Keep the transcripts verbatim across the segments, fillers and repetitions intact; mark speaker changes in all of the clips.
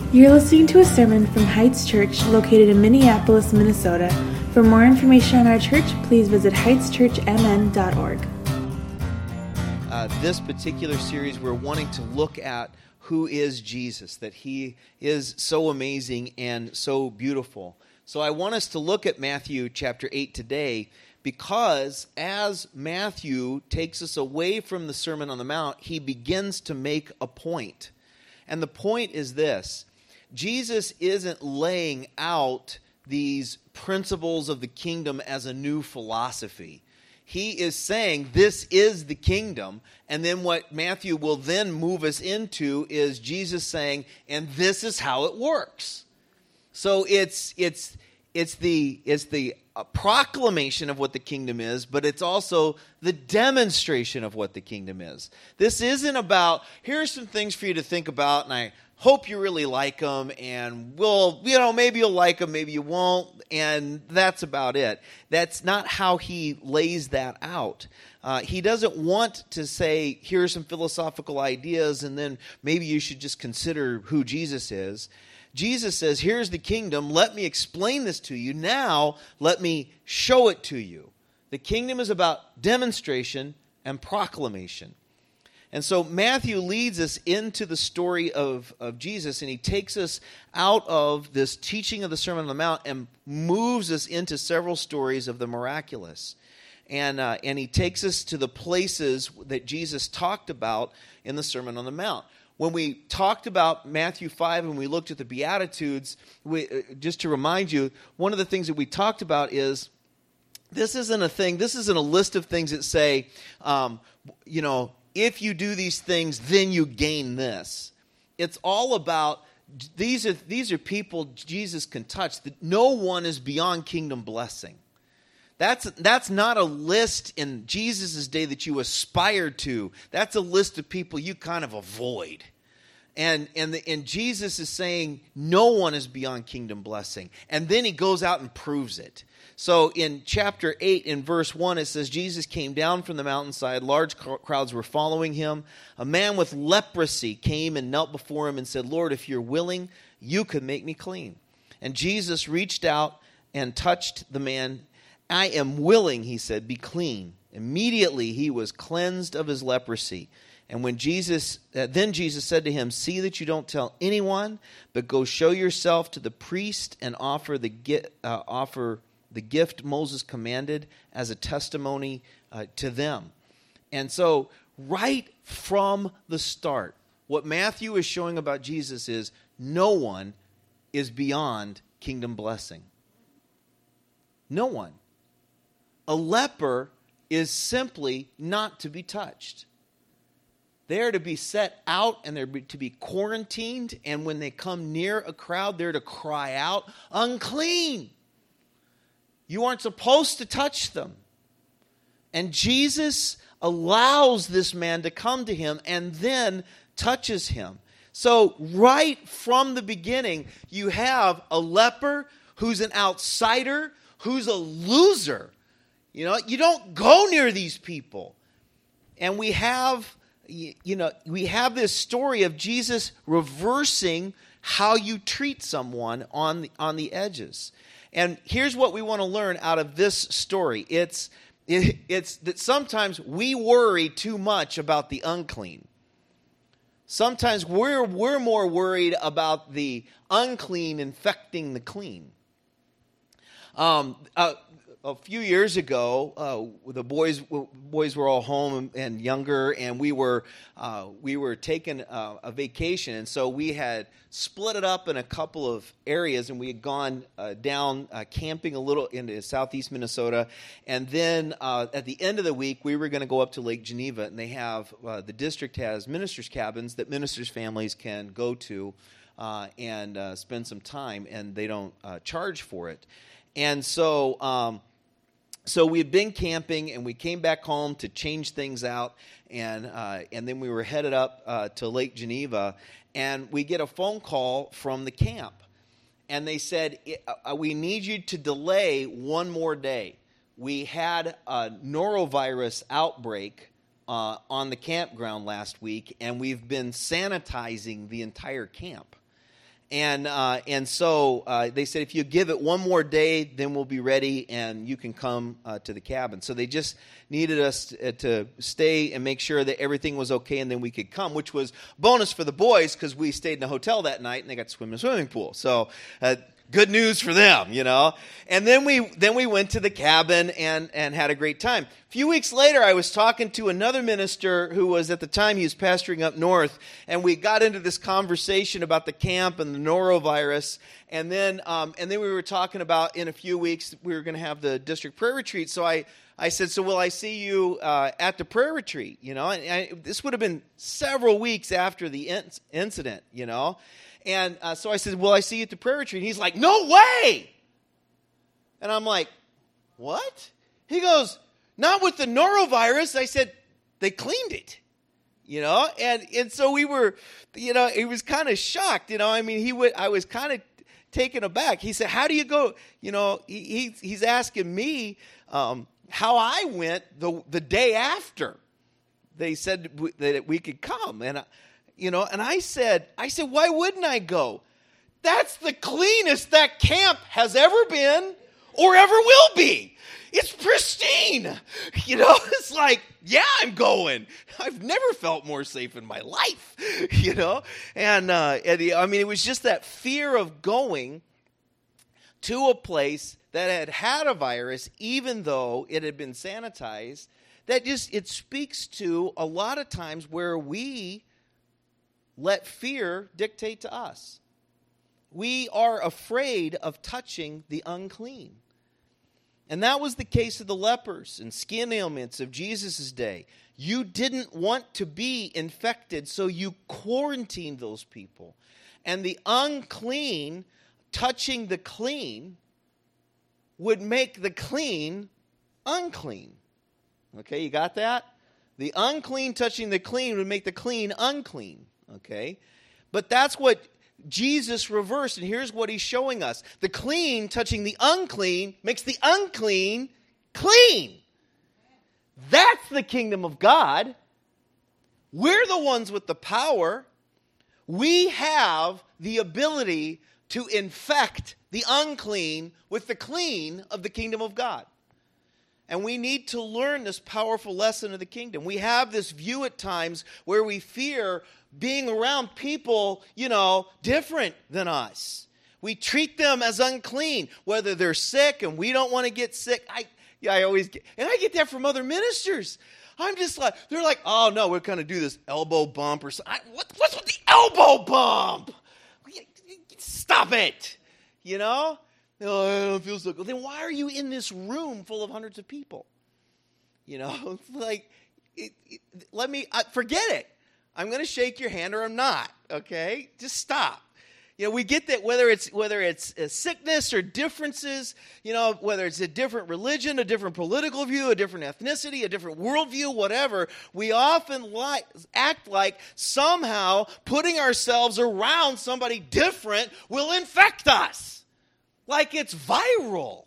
Speaker 1: You're listening to a sermon from Heights Church located in Minneapolis, Minnesota. For more information on our church, please visit heights church m n dot org.
Speaker 2: Uh, this particular series, we're wanting to look at who is Jesus, that he is so amazing and so beautiful. So I want us to look at Matthew chapter eight today, because as Matthew takes us away from the Sermon on the Mount, he begins to make a point. And the point is this: Jesus isn't laying out these principles of the kingdom as a new philosophy. He is saying this is the kingdom, and then what Matthew will then move us into is Jesus saying, and this is how it works. So it's it's it's the it's the proclamation of what the kingdom is, but it's also the demonstration of what the kingdom is. This isn't about, here's some things for you to think about, and I hope you really like them, and we'll, you know, maybe you'll like them, maybe you won't, and that's about it. That's not how he lays that out. Uh, he doesn't want to say, here are some philosophical ideas, and then maybe you should just consider who Jesus is. Jesus says, here's the kingdom, let me explain this to you. Now, let me show it to you. The kingdom is about demonstration and proclamation. And so Matthew leads us into the story of, of Jesus, and he takes us out of this teaching of the Sermon on the Mount and moves us into several stories of the miraculous. And, uh, and he takes us to the places that Jesus talked about in the Sermon on the Mount. When we talked about Matthew five and we looked at the Beatitudes, we, uh, just to remind you, one of the things that we talked about is this isn't a thing, this isn't a list of things that say, um, you know, if you do these things, then you gain this. It's all about, these are, these are people Jesus can touch. No one is beyond kingdom blessing. That's, that's not a list in Jesus' day that you aspire to. That's a list of people you kind of avoid. And, and, the, and Jesus is saying no one is beyond kingdom blessing. And then he goes out and proves it. So in chapter eight, in verse one, it says, Jesus came down from the mountainside. Large crowds were following him. A man with leprosy came and knelt before him and said, Lord, if you're willing, you could make me clean. And Jesus reached out and touched the man. I am willing, he said, be clean. Immediately he was cleansed of his leprosy. And when Jesus, uh, then Jesus said to him, see that you don't tell anyone, but go show yourself to the priest and offer the uh, offer the gift Moses commanded as a testimony uh, to them. And so right from the start, what Matthew is showing about Jesus is no one is beyond kingdom blessing. No one. A leper is simply not to be touched. They're to be set out and they're to be quarantined, and when they come near a crowd, they're to cry out, unclean. You aren't supposed to touch them. And Jesus allows this man to come to him and then touches him. So right from the beginning, you have a leper who's an outsider, who's a loser. You know, you don't go near these people. And we have, you know, we have this story of Jesus reversing how you treat someone on the, on the edges. And here's what we want to learn out of this story. It's, it, it's that sometimes we worry too much about the unclean. Sometimes we're, we're more worried about the unclean infecting the clean. Um, uh, A few years ago, uh, the boys boys were all home and younger, and we were uh, we were taking uh, a vacation, and so we had split it up in a couple of areas, and we had gone uh, down uh, camping a little into southeast Minnesota, and then uh, at the end of the week, we were going to go up to Lake Geneva, and they have uh, the district has ministers' cabins that ministers' families can go to uh, and uh, spend some time, and they don't uh, charge for it, and so. Um, So we had been camping, and we came back home to change things out, and uh, and then we were headed up uh, to Lake Geneva, and we get a phone call from the camp, and they said, we need you to delay one more day. We had a norovirus outbreak uh, on the campground last week, and we've been sanitizing the entire camp. And uh, and so uh, they said, if you give it one more day, then we'll be ready and you can come uh, to the cabin. So they just needed us to, uh, to stay and make sure that everything was okay, and then we could come, which was bonus for the boys because we stayed in a hotel that night and they got to swim in a swimming pool. So uh, good news for them, you know. And then we then we went to the cabin and, and had a great time. A few weeks later, I was talking to another minister who was, at the time, he was pastoring up north, and we got into this conversation about the camp and the norovirus, and then um, and then we were talking about, in a few weeks, we were going to have the district prayer retreat. So I, I said, so will I see you uh, at the prayer retreat, you know? And I, this would have been several weeks after the in- incident, you know? And uh, so I said, will I see you at the prayer retreat? And he's like, no way! And I'm like, what? He goes, not with the norovirus. I said, they cleaned it, you know? And and so we were, you know, he was kind of shocked, you know? I mean, he would. I was kind of taken aback. He said, how do you go? You know, he, he he's asking me um, how I went the the day after they said that we could come. And, I, you know, and I said, I said, why wouldn't I go? That's the cleanest that camp has ever been or ever will be. It's pristine. You know, it's like, yeah, I'm going. I've never felt more safe in my life, you know. And, uh, and I mean, it was just that fear of going to a place that had had a virus, even though it had been sanitized, that just, it speaks to a lot of times where we let fear dictate to us. We are afraid of touching the unclean. And that was the case of the lepers and skin ailments of Jesus' day. You didn't want to be infected, so you quarantined those people. And the unclean touching the clean would make the clean unclean. Okay, you got that? The unclean touching the clean would make the clean unclean. Okay? But that's what Jesus reversed, and here's what he's showing us. The clean touching the unclean makes the unclean clean. That's the kingdom of God. We're the ones with the power. We have the ability to infect the unclean with the clean of the kingdom of God. And we need to learn this powerful lesson of the kingdom. We have this view at times where we fear being around people, you know, different than us. We treat them as unclean, whether they're sick and we don't want to get sick. I, yeah, I always get, and I get that from other ministers. I'm just like, they're like, oh no, we're going to do this elbow bump or something. I, what, what's with the elbow bump? Stop it, you know? Oh, I don't feel so good. Then why are you in this room full of hundreds of people? You know, like, it, it, let me, uh, forget it. I'm going to shake your hand or I'm not, okay? Just stop. You know, we get that whether it's whether it's a sickness or differences, you know, whether it's a different religion, a different political view, a different ethnicity, a different worldview, whatever, we often like, act like somehow putting ourselves around somebody different will infect us. Like it's viral.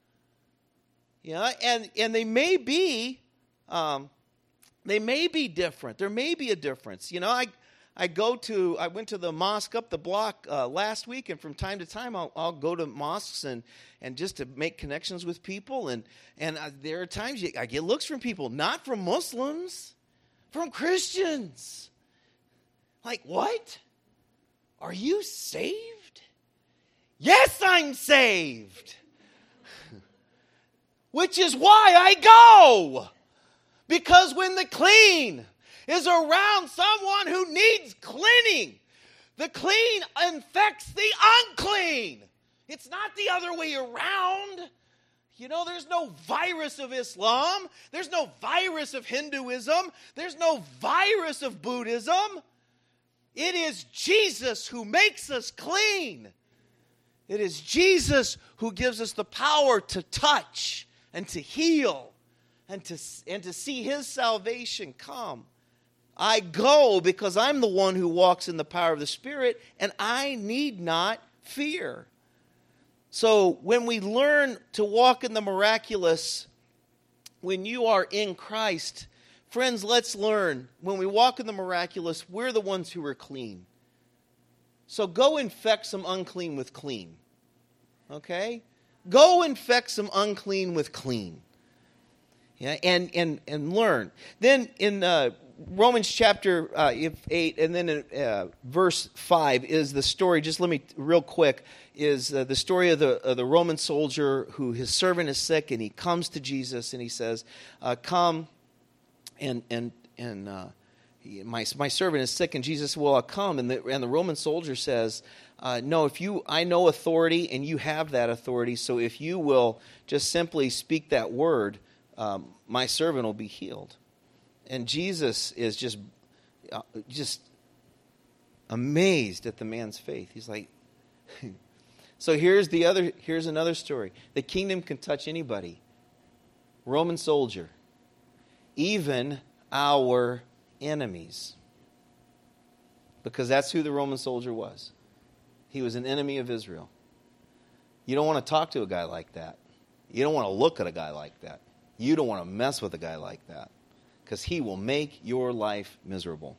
Speaker 2: Yeah, and, and they may be... Um, They may be different. There may be a difference. You know, I I go to, I went to the mosque up the block uh, last week, and from time to time I'll, I'll go to mosques and, and just to make connections with people. And, and uh, there are times you, I get looks from people, not from Muslims, from Christians. Like, what? Are you saved? Yes, I'm saved. Which is why I go. Because when the clean is around someone who needs cleaning, the clean infects the unclean. It's not the other way around. You know, there's no virus of Islam. There's no virus of Hinduism. There's no virus of Buddhism. It is Jesus who makes us clean. It is Jesus who gives us the power to touch and to heal. And to, and to see his salvation come. I go because I'm the one who walks in the power of the Spirit, and I need not fear. So when we learn to walk in the miraculous, when you are in Christ, friends, let's learn. When we walk in the miraculous, we're the ones who are clean. So go infect some unclean with clean. Okay? Go infect some unclean with clean. Yeah, and, and, and learn. Then in uh, Romans chapter uh, eight, and then in uh, verse five is the story, just let me, real quick, is uh, the story of the, of the Roman soldier who his servant is sick, and he comes to Jesus, and he says, uh, come, and, and, and uh, he, my, my servant is sick, and Jesus said, well, I'll come. And the, and the Roman soldier says, uh, no, if you, I know authority, and you have that authority, so if you will just simply speak that word, um, my servant will be healed. And Jesus is just, uh, just amazed at the man's faith. He's like, so here's the other. Here's another story. The kingdom can touch anybody. Roman soldier, even our enemies, because that's who the Roman soldier was. He was an enemy of Israel. You don't want to talk to a guy like that. You don't want to look at a guy like that. You don't want to mess with a guy like that, because he will make your life miserable.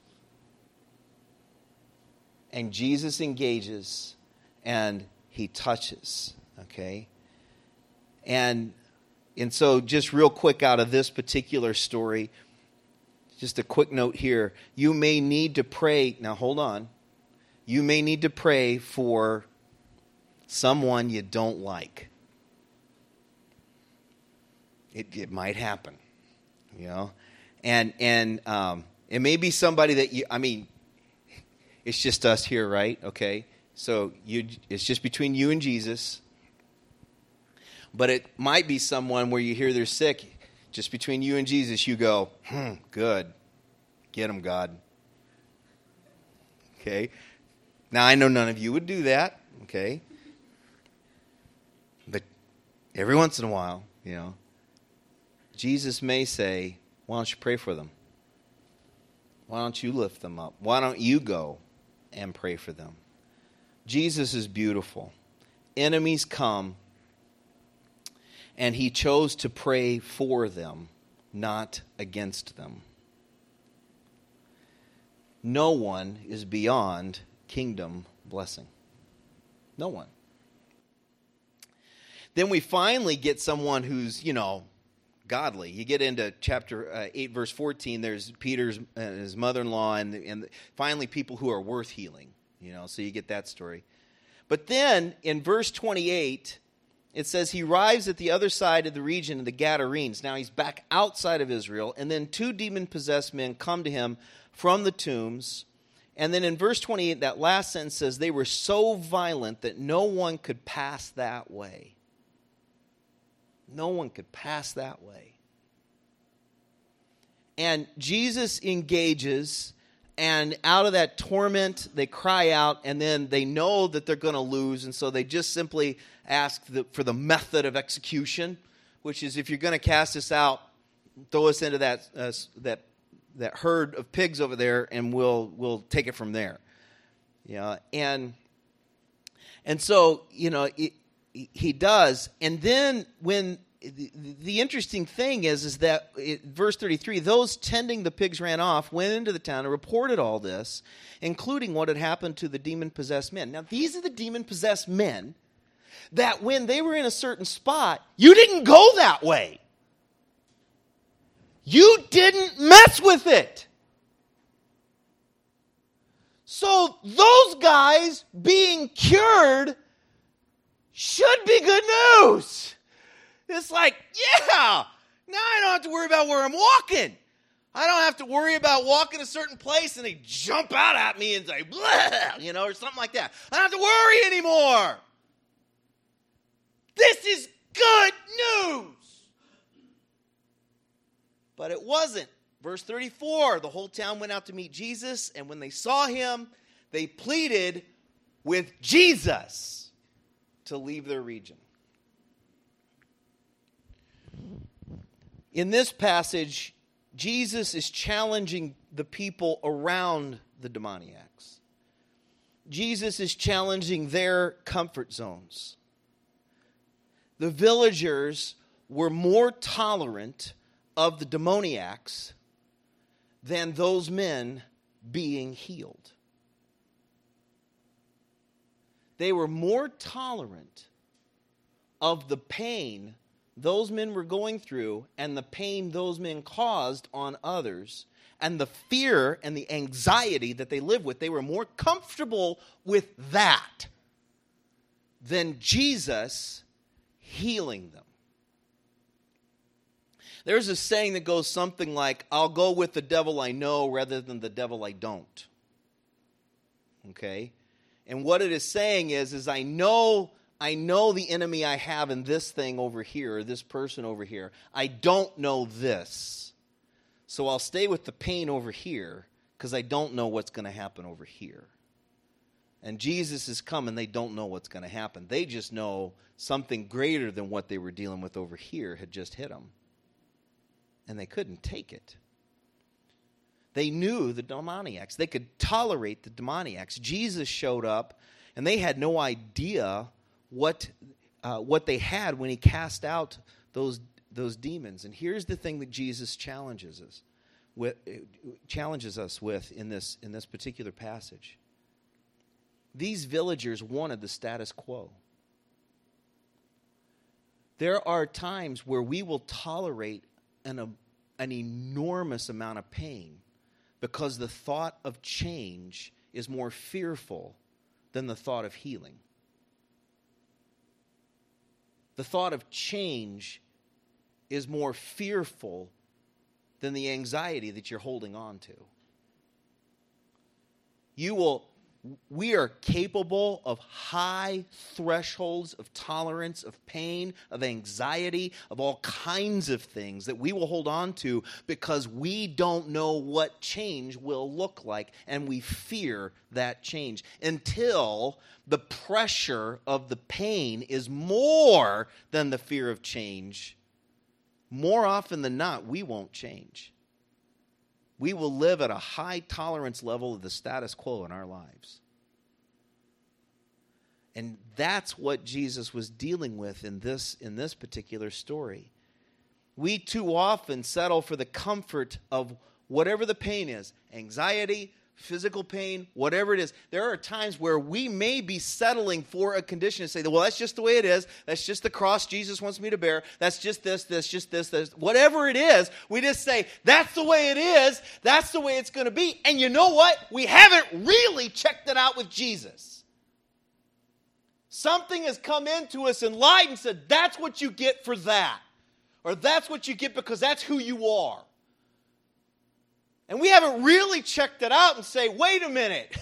Speaker 2: And Jesus engages and he touches, okay? And, and so just real quick out of this particular story, just a quick note here. You may need to pray, now hold on. You may need to pray for someone you don't like. It, it might happen, you know? And and um, it may be somebody that you, I mean, it's just us here, right? Okay? So you, it's just between you and Jesus. But it might be someone where you hear they're sick, just between you and Jesus, you go, hmm, good. Get them, God. Okay? Now, I know none of you would do that, okay? But every once in a while, you know, Jesus may say, why don't you pray for them? Why don't you lift them up? Why don't you go and pray for them? Jesus is beautiful. Enemies come, and he chose to pray for them, not against them. No one is beyond kingdom blessing. No one. Then we finally get someone who's, you know, godly. You get into chapter uh, eight, verse fourteen, there's Peter's and his mother-in-law, and, and finally people who are worth healing. You know, so you get that story. But then in verse twenty-eight, it says he arrives at the other side of the region of the Gadarenes. Now he's back outside of Israel, and then two demon-possessed men come to him from the tombs. And then in verse twenty-eight, that last sentence says, they were so violent that no one could pass that way. No one could pass that way. And Jesus engages, and out of that torment, they cry out, and then they know that they're going to lose, and so they just simply ask the, for the method of execution, which is, if you're going to cast us out, throw us into that uh, that that herd of pigs over there, and we'll we'll take it from there. Yeah, and and so you know it, he does, and then when the, the interesting thing is is that it, verse thirty-three, those tending the pigs ran off, went into the town, and reported all this, including what had happened to the demon-possessed men. Now these are the demon-possessed men that when they were in a certain spot, you didn't go that way. You didn't mess with it. So those guys being cured should be good news. It's like, yeah, now I don't have to worry about where I'm walking. I don't have to worry about walking a certain place and they jump out at me and say, blah, you know, or something like that. I don't have to worry anymore. This is good news. But it wasn't. Verse thirty-four, the whole town went out to meet Jesus, and when they saw him, they pleaded with Jesus to leave their region. In this passage, Jesus is challenging the people around the demoniacs. Jesus is challenging their comfort zones. The villagers were more tolerant of the demoniacs than those men being healed. they were more tolerant of the pain those men were going through and the pain those men caused on others and the fear and the anxiety that they lived with. They were more comfortable with that than Jesus healing them. There's a saying that goes something like, I'll go with the devil I know rather than the devil I don't. Okay? And what it is saying is, is I know, I know the enemy I have in this thing over here, or this person over here. I don't know this. So I'll stay with the pain over here because I don't know what's going to happen over here. And Jesus is coming, they don't know what's going to happen. They just know something greater than what they were dealing with over here had just hit them. And they couldn't take it. They knew the demoniacs. They could tolerate the demoniacs. Jesus showed up, and they had no idea what uh, what they had when he cast out those those demons. And here's the thing that Jesus challenges us with, challenges us with in this in this particular passage. These villagers wanted the status quo. There are times where we will tolerate an, a, an enormous amount of pain because the thought of change is more fearful than the thought of healing. The thought of change is more fearful than the anxiety that you're holding on to. You will We are capable of high thresholds of tolerance, of pain, of anxiety, of all kinds of things that we will hold on to because we don't know what change will look like, and we fear that change until the pressure of the pain is more than the fear of change. More often than not, we won't change. We will live at a high tolerance level of the status quo in our lives. And that's what Jesus was dealing with in this, in this particular story. We too often settle for the comfort of whatever the pain is, anxiety, physical pain, whatever it is. There are times where we may be settling for a condition and say, well, that's just the way it is. That's just the cross Jesus wants me to bear. That's just this, this, just this, this. Whatever it is, we just say, that's the way it is. That's the way it's going to be. And you know what? We haven't really checked it out with Jesus. Something has come into us and lied and said, that's what you get for that. Or that's what you get because that's who you are. And we haven't really checked it out and say, wait a minute.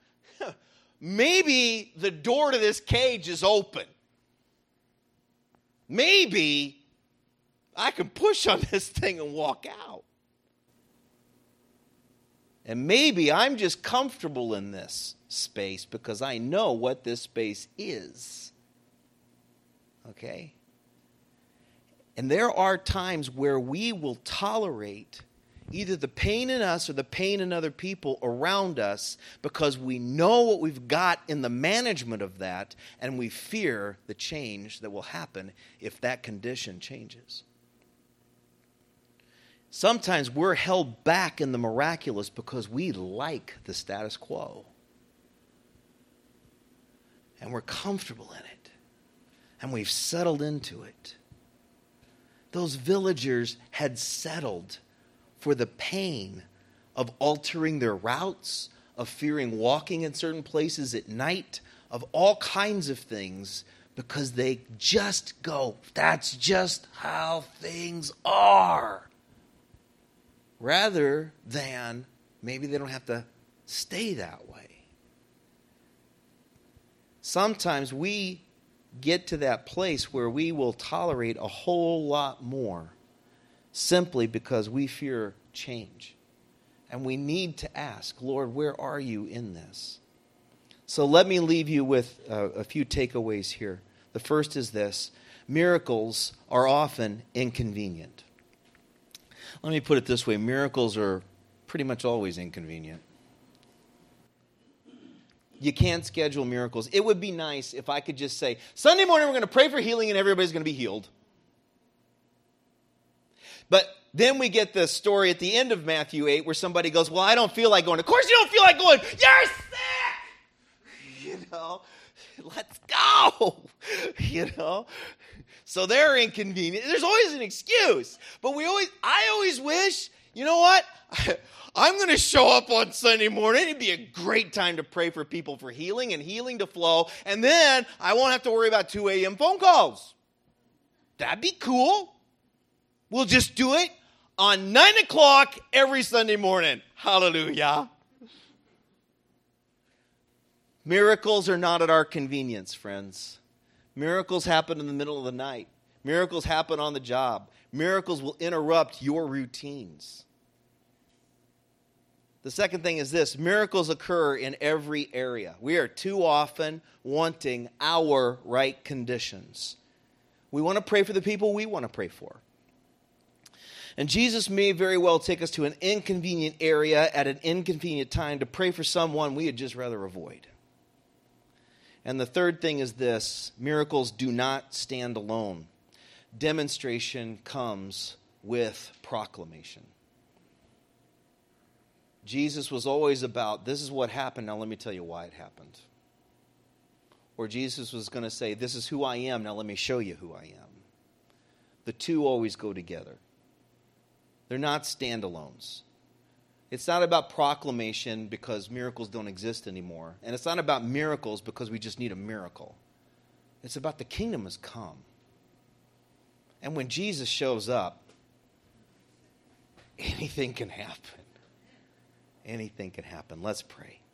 Speaker 2: Maybe the door to this cage is open. Maybe I can push on this thing and walk out. And maybe I'm just comfortable in this space because I know what this space is. Okay? And there are times where we will tolerate either the pain in us or the pain in other people around us because we know what we've got in the management of that, and we fear the change that will happen if that condition changes. Sometimes we're held back in the miraculous because we like the status quo. And we're comfortable in it. And we've settled into it. Those villagers had settled for the pain of altering their routes, of fearing walking in certain places at night, of all kinds of things, because they just go, that's just how things are. Rather than maybe they don't have to stay that way. Sometimes we get to that place where we will tolerate a whole lot more simply because we fear change. And we need to ask, Lord, where are you in this? So let me leave you with uh, a few takeaways here. The first is this: miracles are often inconvenient. Let me put it this way: miracles are pretty much always inconvenient. You can't schedule miracles. It would be nice if I could just say, Sunday morning we're going to pray for healing and everybody's going to be healed. But then we get the story at the end of Matthew eight where somebody goes, well, I don't feel like going. Of course you don't feel like going. You're sick! You know, let's go. You know, so they're inconvenient. There's always an excuse, but we always, I always wish, you know what? I'm going to show up on Sunday morning. It'd be a great time to pray for people for healing and healing to flow, and then I won't have to worry about two a.m. phone calls. That'd be cool. We'll just do it on nine o'clock every Sunday morning. Hallelujah. Miracles are not at our convenience, friends. Miracles happen in the middle of the night. Miracles happen on the job. Miracles will interrupt your routines. The second thing is this: miracles occur in every area. We are too often wanting our right conditions. We want to pray for the people we want to pray for. And Jesus may very well take us to an inconvenient area at an inconvenient time to pray for someone we would just rather avoid. And the third thing is this: miracles do not stand alone. Demonstration comes with proclamation. Jesus was always about, this is what happened, now let me tell you why it happened. Or Jesus was going to say, this is who I am, now let me show you who I am. The two always go together. They're not standalones. It's not about proclamation because miracles don't exist anymore. And it's not about miracles because we just need a miracle. It's about the kingdom has come. And when Jesus shows up, anything can happen. Anything can happen. Let's pray.